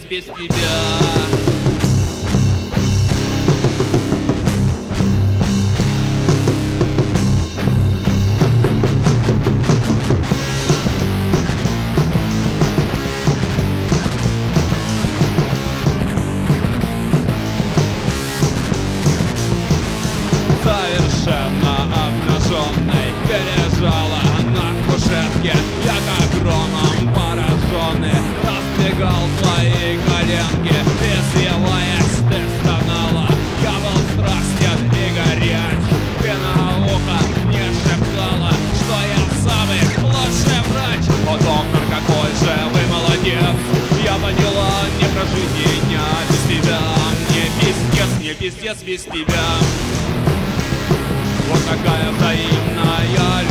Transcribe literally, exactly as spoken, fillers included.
без тебя. Совершенно обнаженной пережала на кушетке. Я как громом пораженный раздвигал твои коленки. Извиваясь, ты стонала. Я был страстен и горяч. Ты на ухо мне шептала, что я самый лучший врач. О, доктор, какой же вы молодец. Я поняла, не прожить ни дня без тебя. Мне пиздец, мне пиздец без тебя. Вот такая взаимная